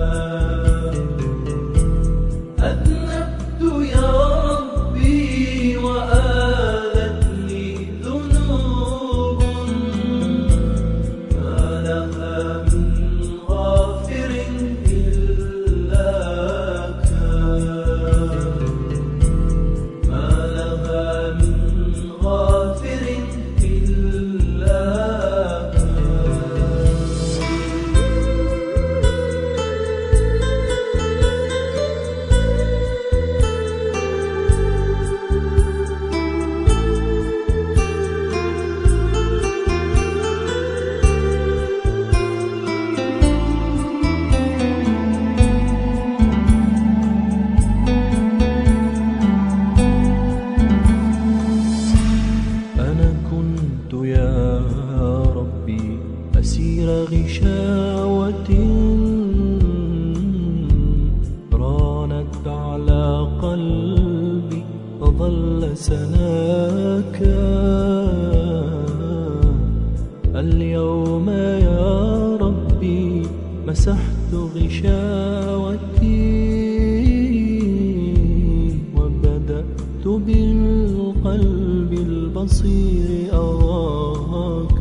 أذنبت يا ربي وآلتني ذنوب ما لها من غافر إلاك. ما لها من غافر إلاك. أنا كنت يا ربي أسير غشاوة رانت على قلبي فظل سناك. اليوم يا ربي مسحت غشاوتي وبدأت بالقلب البصير أراك.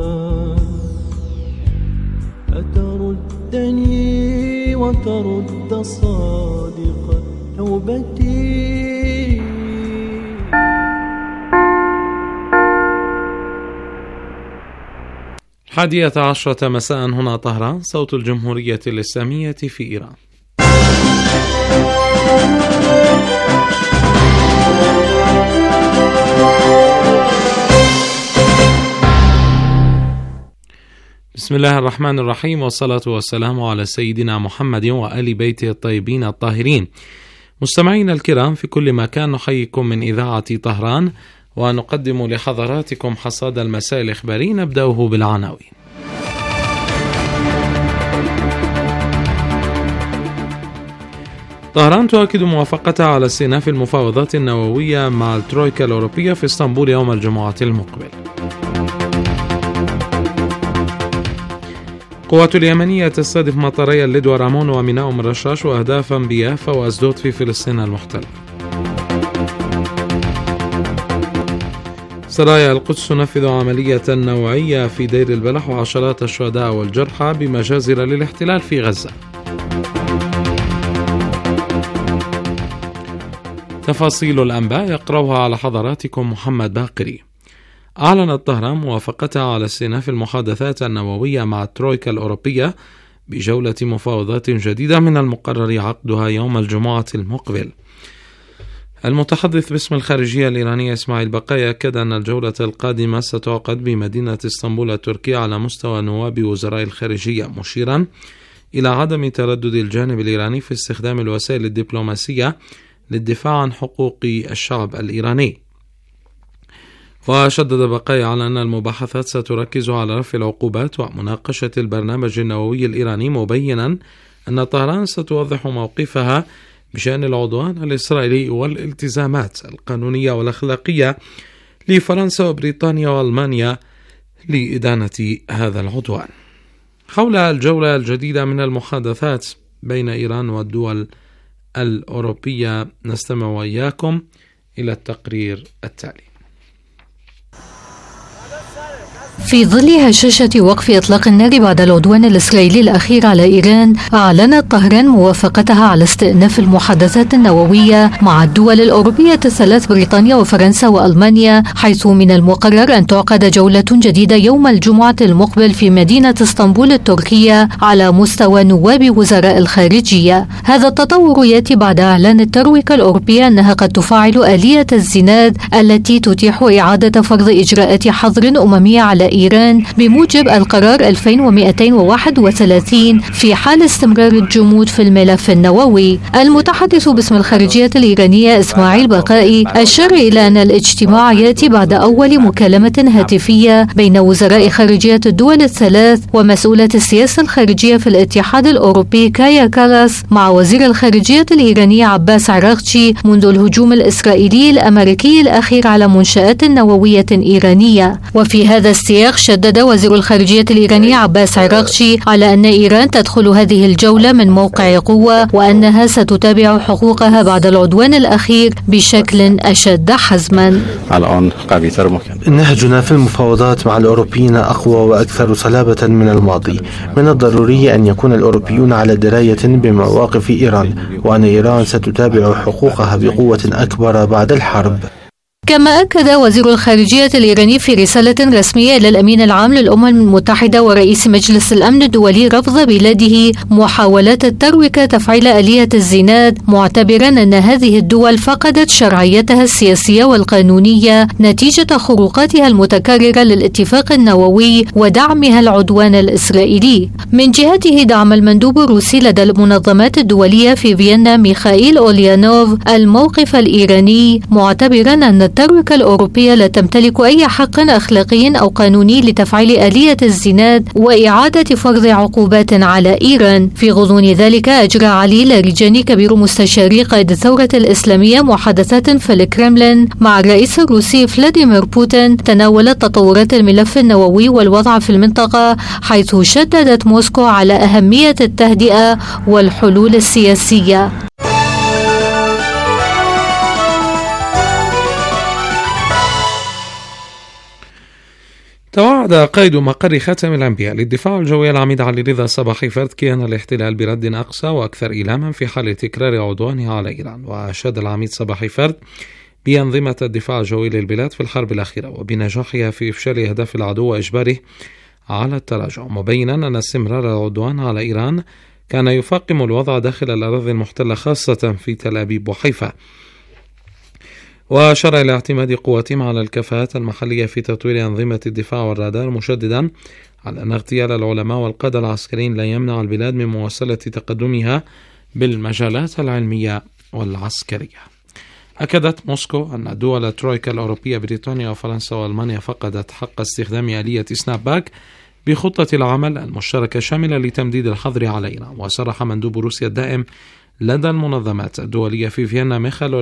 أتردني وترد صادق توبتي. 11 مساء هنا طهران، صوت الجمهورية الإسلامية في إيران. بسم الله الرحمن الرحيم، والصلاة والسلام على سيدنا محمد وآل بيته الطيبين الطاهرين. مستمعينا الكرام في كل مكان، نحييكم من إذاعة طهران ونقدم لحضراتكم حصاد المساء الإخباري، نبدأه بالعناوين. طهران تؤكد موافقتها على استئناف المفاوضات النووية مع الترويكا الأوروبية في اسطنبول يوم الجمعة المقبل. قوات اليمنية تستهدف مطاري اللد ورامون وميناء أم الرشاش وأهدافا بيافا وأسدود في فلسطين المحتلة. سرايا القدس تنفذ عملية نوعية في دير البلح وعشرات الشهداء والجرحى بمجازر للاحتلال في غزة. تفاصيل الأنباء يقرأها على حضراتكم محمد باقري. أعلنت طهران موافقتها على استئناف المحادثات النووية مع الترويكا الأوروبية بجولة مفاوضات جديدة من المقرر عقدها يوم الجمعة المقبل. المتحدث باسم الخارجية الإيرانية إسماعيل بقاي أكد أن الجولة القادمة ستعقد بمدينة اسطنبول التركية على مستوى نواب وزراء الخارجية، مشيرا إلى عدم تردد الجانب الإيراني في استخدام الوسائل الدبلوماسية للدفاع عن حقوق الشعب الإيراني. وشدد بقاي على أن المباحثات ستركز على رفع العقوبات ومناقشة البرنامج النووي الإيراني، مبينا أن طهران ستوضح موقفها بشأن العدوان الإسرائيلي والالتزامات القانونية والأخلاقية لفرنسا وبريطانيا وألمانيا لإدانة هذا العدوان. حول الجولة الجديدة من المحادثات بين إيران والدول الأوروبية نستمع وإياكم إلى التقرير التالي. في ظل هشاشة وقف إطلاق النار بعد العدوان الإسرائيلي الأخير على إيران، أعلنت طهران موافقتها على استئناف المحادثات النووية مع الدول الأوروبية الثلاث بريطانيا وفرنسا وألمانيا، حيث من المقرر أن تعقد جولة جديدة يوم الجمعة المقبل في مدينة اسطنبول التركية على مستوى نواب وزراء الخارجية. هذا التطور يأتي بعد إعلان الترويكا الأوروبية أنها قد تفعل آلية الزناد التي تتيح إعادة فرض إجراءات حظر أممية على إيران بموجب القرار 2231 في حال استمرار الجمود في الملف النووي. المتحدث باسم الخارجية الإيرانية إسماعيل بقائي أشار إلى أن الاجتماع يأتي بعد أول مكالمة هاتفية بين وزراء خارجية الدول الثلاث ومسؤولة السياسة الخارجية في الاتحاد الأوروبي كايا كالاس مع وزير الخارجية الإيراني عباس عراقچي منذ الهجوم الإسرائيلي الأمريكي الأخير على منشآت نووية إيرانية. وفي هذا السياق شدد وزير الخارجية الإيراني عباس عراقچي على أن إيران تدخل هذه الجولة من موقع قوة، وأنها ستتابع حقوقها بعد العدوان الأخير بشكل أشد حزما. نهجنا في المفاوضات مع الأوروبيين أقوى وأكثر صلابة من الماضي. من الضروري أن يكون الأوروبيون على دراية بمواقف إيران، وأن إيران ستتابع حقوقها بقوة أكبر بعد الحرب. كما أكد وزير الخارجية الإيراني في رسالة رسمية إلى الأمين العام للأمم المتحدة ورئيس مجلس الأمن الدولي رفض بلاده محاولات الترويكا تفعيل آلية الزناد، معتبرا أن هذه الدول فقدت شرعيتها السياسية والقانونية نتيجة خروقاتها المتكررة للاتفاق النووي ودعمها العدوان الإسرائيلي. من جهته دعم المندوب الروسي لدى المنظمات الدولية في فيينا ميخائيل أوليانوف الموقف الإيراني، معتبرا أن الترويكا الأوروبية لا تمتلك أي حق أخلاقي أو قانوني لتفعيل آلية الزناد وإعادة فرض عقوبات على إيران. في غضون ذلك أجرى علي لاریجانی كبير مستشاري قائد الثورة الإسلامية محادثات في الكرملين مع الرئيس الروسي فلاديمير بوتين تناولت تطورات الملف النووي والوضع في المنطقة، حيث شددت موسكو على أهمية التهدئة والحلول السياسية. توعد قائد مقر خاتم الأنبياء للدفاع الجوي العميد علي رضا صباحي فرد كيان الاحتلال برد أقصى وأكثر إيلاما في حال تكرار عدوانه على إيران. وأشاد العميد صباحي فرد بأنظمة الدفاع الجوي للبلاد في الحرب الأخيرة وبنجاحها في إفشال أهداف العدو وإجباره على التراجع، مبينا أن استمرار العدوان على إيران كان يفاقم الوضع داخل الأراضي المحتلة خاصة في تل أبيب وحيفا. وأشار إلى اعتماد قواتهم على الكفاءات المحلية في تطوير أنظمة الدفاع والرادار، مشددا على أن اغتيال العلماء والقادة العسكريين لا يمنع البلاد من مواصلة تقدمها بالمجالات العلمية والعسكرية. أكدت موسكو أن دول الترويكا الأوروبية بريطانيا وفرنسا وألمانيا فقدت حق استخدام آلية سناب باك بخطة العمل المشتركة شاملة لتمديد الحظر على إيران. وصرح مندوب روسيا الدائم لدى المنظمات الدولية في فيينا ميخائيل